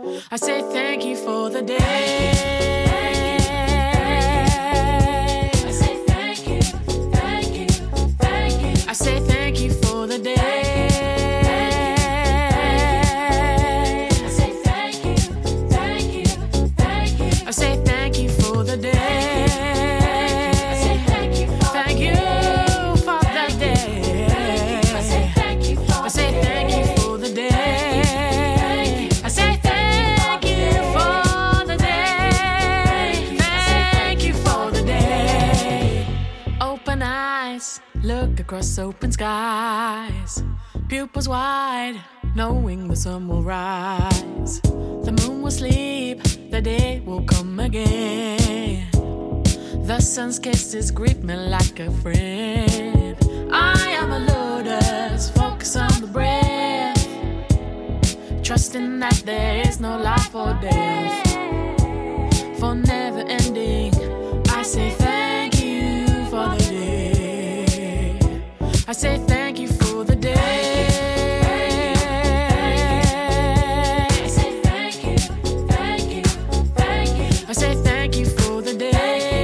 I say thank you for the day. I say thank you, thank you, thank you. I say thank you for the day. I say thank you, thank you, thank you. I say thank you for the day. I say thank you for the day. I say thank you for the day. I say thank you for the day. Thank you for the day. Open eyes, look across open skies. Pupils wide, knowing the sun will rise. The moon will sleep, the day will come again. The sun's kisses greet me like a friend. I am a lotus, focus on the breath, trusting that there is no life or death. For never ending, I say thank you for the day. I say thank you for the day. I say thank you, thank you, thank you. I say thank you for the day.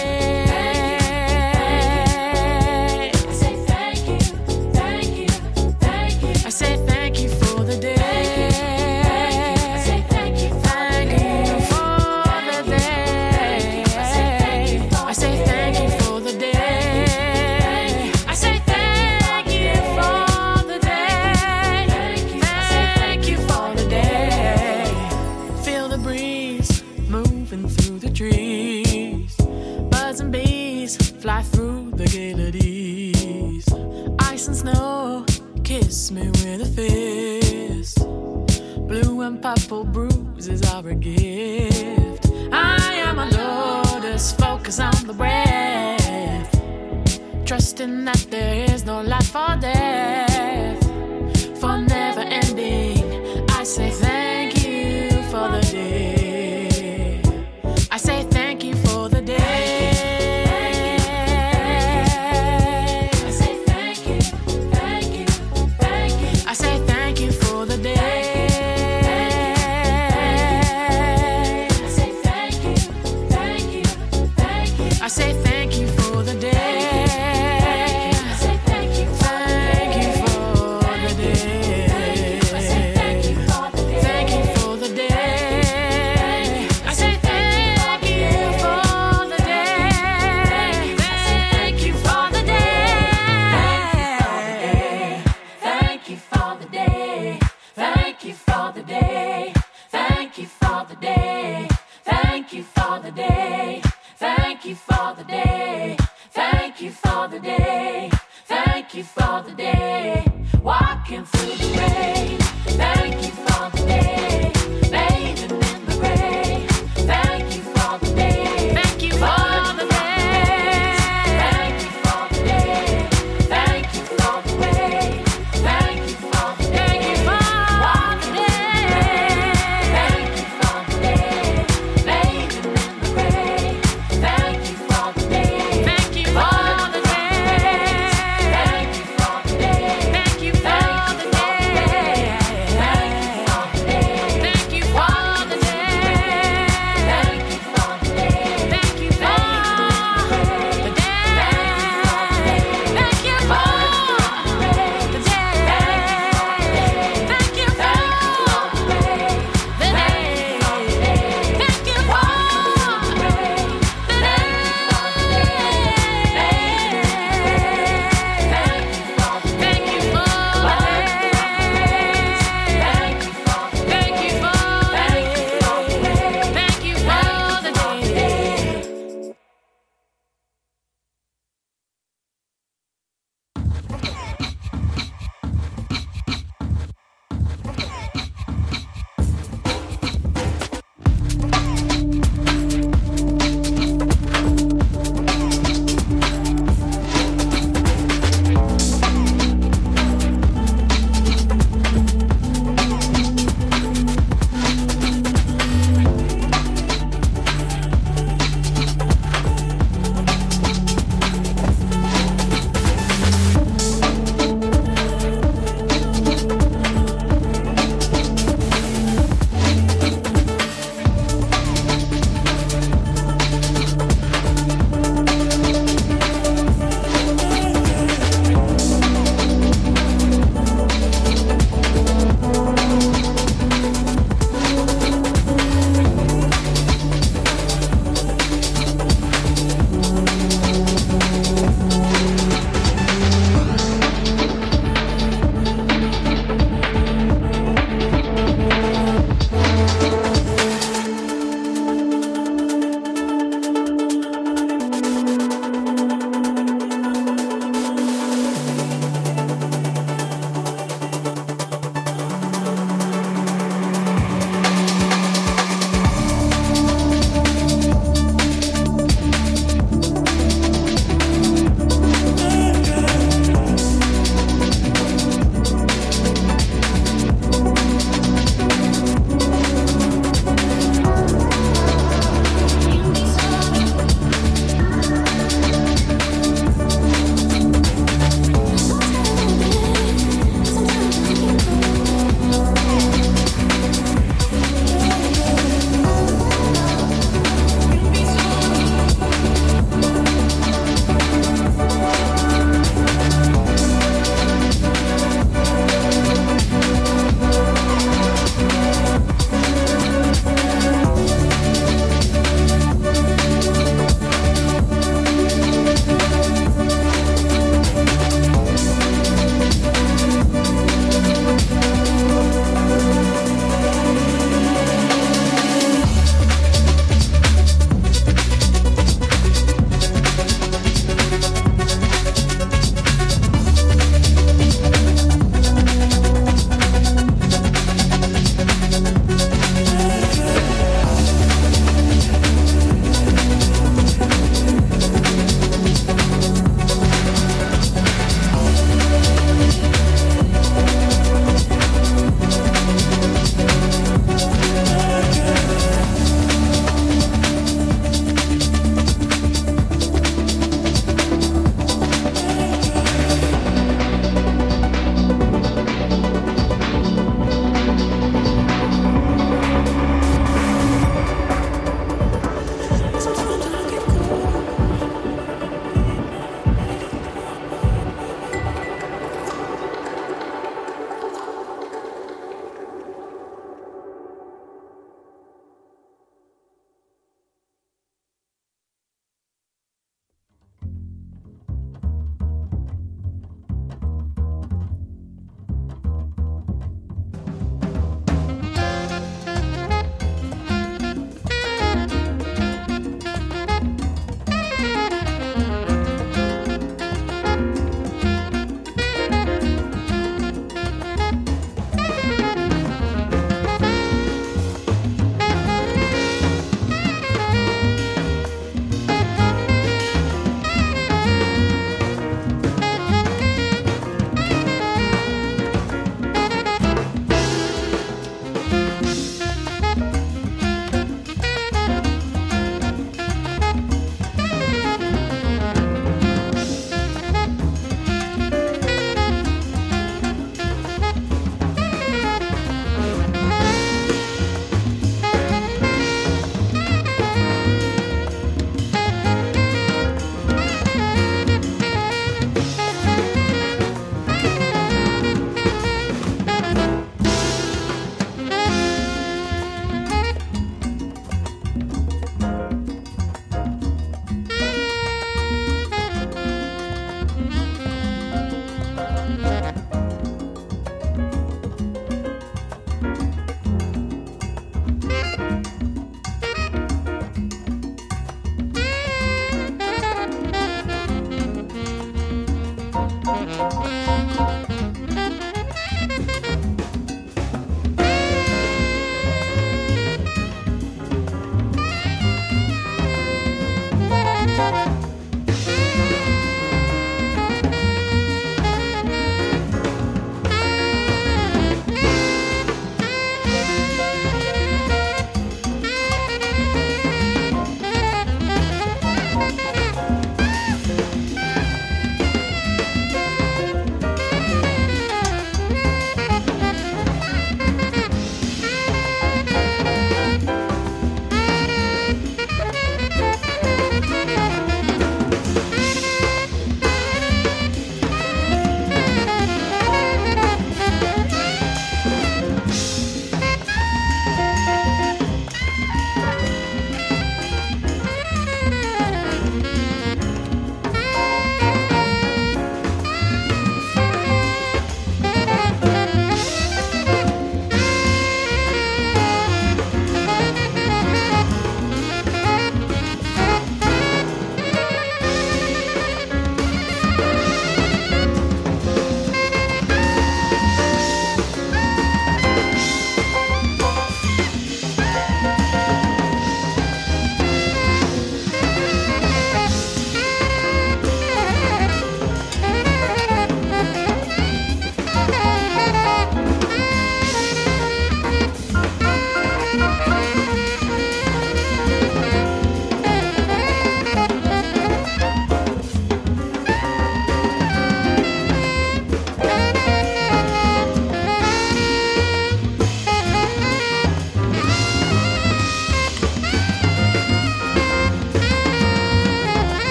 I say thank you, thank you, thank you. I say thank you for the day. I say thank you for the day. I say thank you for the day. I say thank you for the day. Thank you for the day. Feel the breeze moving through the trees. Birds and bees fly through the galeries. Ice and snow kiss me with a fist. Blue and purple bruises are a gift. I am a lotus, focus on the breath, trusting that there is no life or death. For never ending, I say thank you for the day. I say thank you for the day. I say thank you, thank you, thank you. I say thank you for the day. I say thank you, thank you, thank you. I say thank you for the day. I say thank you for the day. I say thank you for the day. Thank you for the day. I say thank you for the day. Thank you for the day. Thank you for the day. Thank you for the day. Thank you for the day. Thank you for the day. Thank you for the day. Thank you for the day. Thank you for the day. Walking through the rain. Thank you for the day. Bathing in the rain. Thank you for the day. Thank you for the day. Thank you for the day. Thank you for the rain. Thank you for the day. Thank you for the day. Thank you for the day.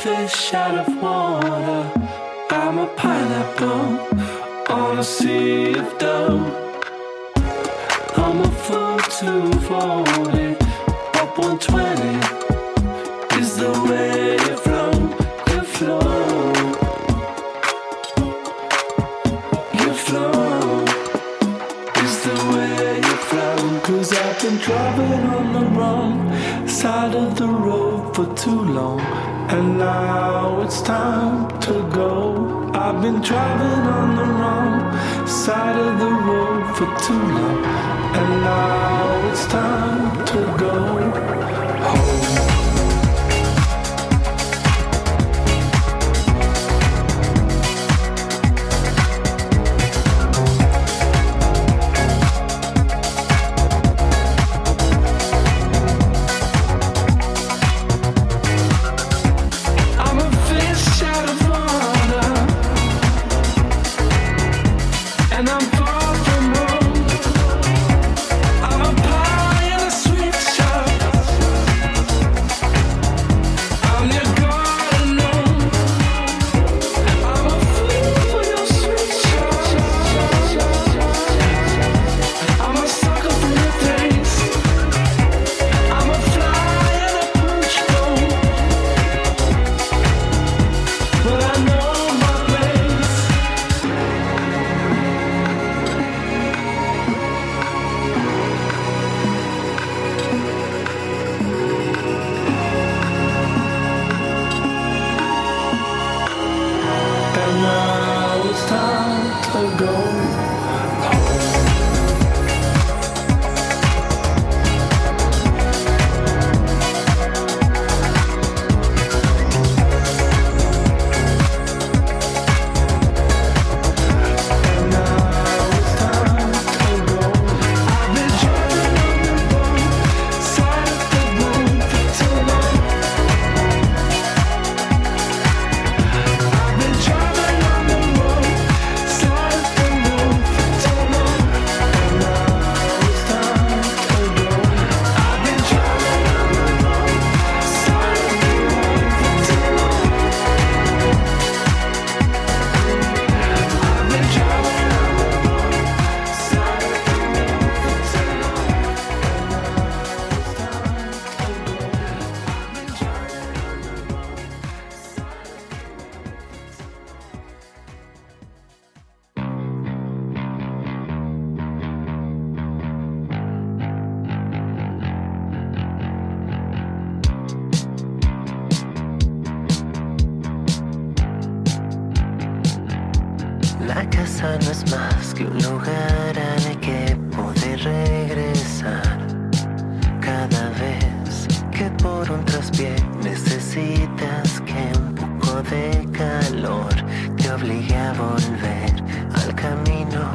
fish out of water. I'm a pineapple on a sea of dough. I'm a fool to 40, up 120 is the way you flow, you flow. You flow is the way you flow. 'Cause I've been driving on the wrong side of the road for too long, and now it's time to go. I've been driving on the wrong side of the road for too long, and now it's time to go home. La casa no es más que un lugar al que poder regresar. Cada vez que por un traspié necesitas que un poco de calor te obligue a volver al camino.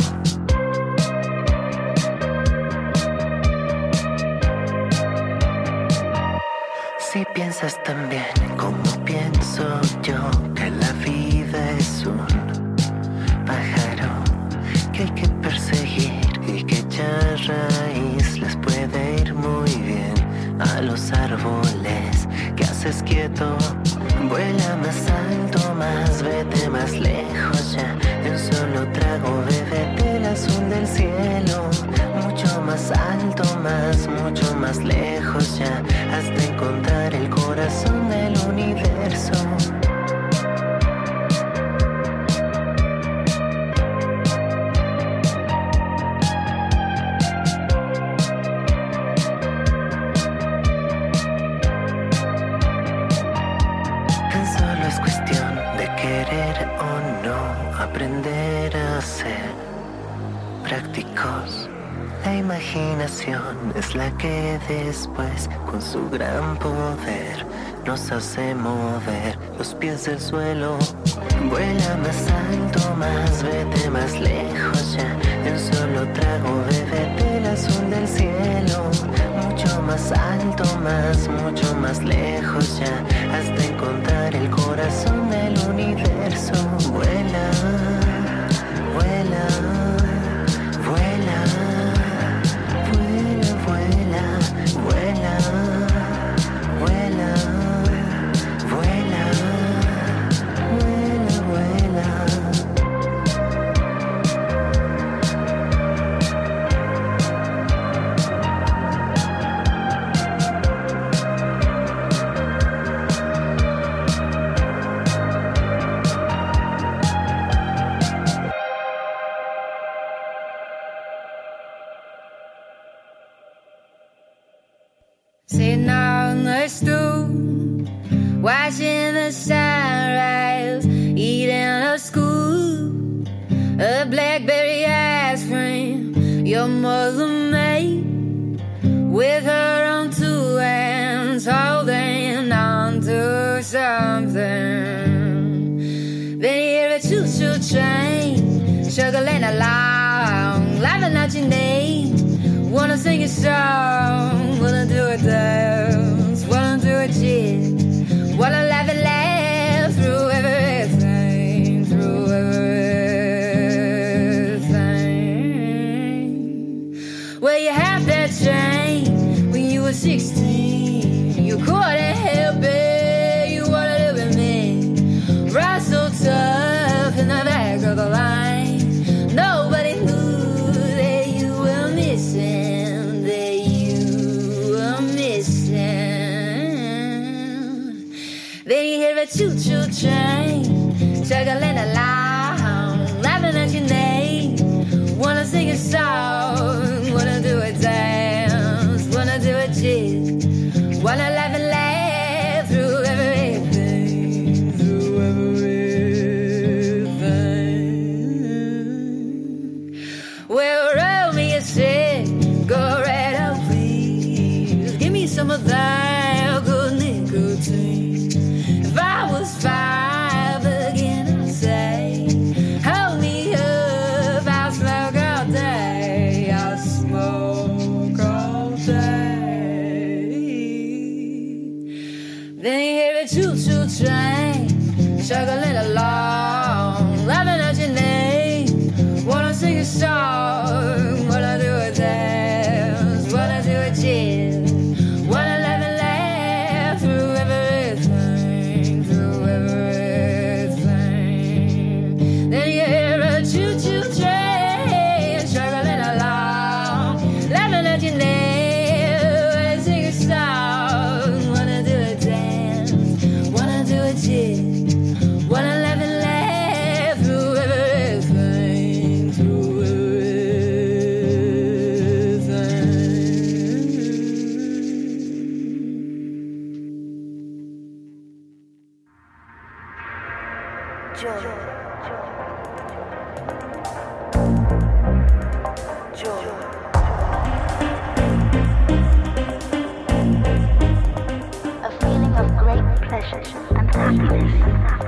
Si piensas también como pienso yo, que la vida es un pájaro que hay que perseguir y que echar raíz les puede ir muy bien a los árboles que haces quieto. Vuela más alto, más vete más lejos ya, de un solo trago bébete el azul del cielo. Mucho más alto, mucho más lejos ya, hasta encontrar el corazón del universo. Aprender a ser prácticos. La imaginación es la que después, con su gran poder, nos hace mover los pies del suelo. Vuela más alto, más vete más lejos ya, de un solo trago bébete el azul del cielo. Mucho más alto, mucho más lejos ya, hasta encontrar el corazón del universo. Vuela, vuela, vuela, vuela, vuela, vuela, vuela, vuela. train, juggling along, laughing at your name. Wanna sing a song, wanna do a dance, wanna do a jig, wanna laugh and laugh through everything, through everything. Well, roll me a cig, go right on, please. Give me some of that good nicotine. If I was 5 again, I'd say, hold me up, I'll smoke all day, I'll smoke all day. Then you hear a choo-choo train, struggling along, laughing at your name. Wanna sing a song, wanna do a dance, wanna do a jig, wanna laugh and laugh through everything, through everything. Then you hear a choo-choo train, struggling along, laughing at your name. Wanna sing a song, wanna do a dance, wanna do a jig, wanna laugh and laugh through everything, through A feeling of great pleasure and happiness.